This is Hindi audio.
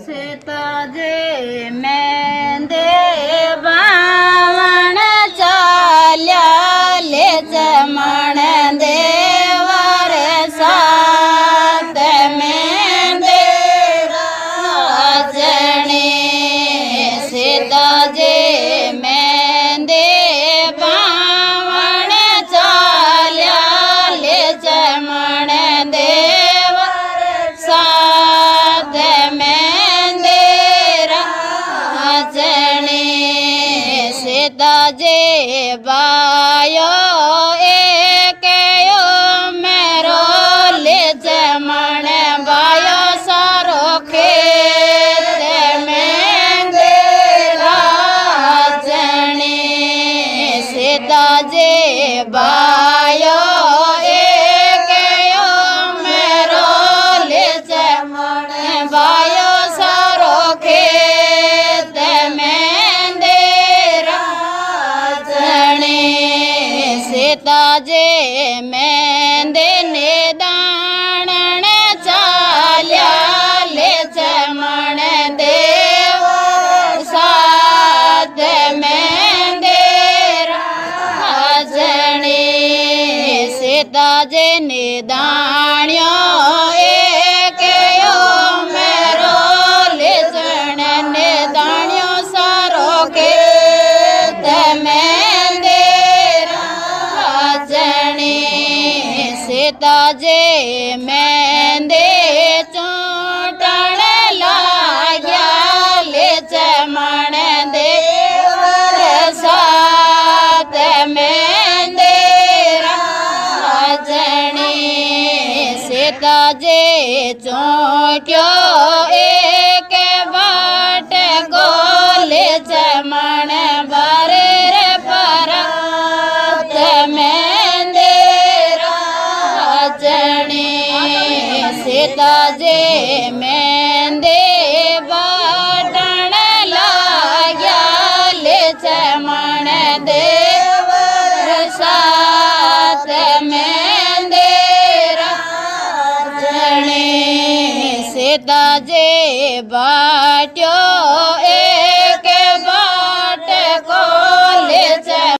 सीता जे मैं दे बावण चाल्या ले जमण देवर साथ में दे राजनी सीता जे मैं दे बावण चाल्या ले जमण देवर साथ में दे राजनी सीता जे बायो एक यो मेरो ले जमण बायो सारो खेत में दे राजनी सीता जे बायो एक यो मेरो ले जमण बायो सारो खेत में दे राजनी सीता जे मैं देने दाणन चाल्या ले जमण देवर साथ में दे राजनी सीता जे निदाण्यो एक यो मेरो ले जण निदाण्यो सारो खेत में दे राजनी सीता जे मैं दे चोटण लाग्या ले जमण देवर साथ में दे राजनी सीता जे चोट्यो एक बाट गोले जमण बरेर परात में दे राजनी सीता जे मैं दे बाटण लाग्या ले जमण देवर साथ में दे राजनी सीता जे बाट्यो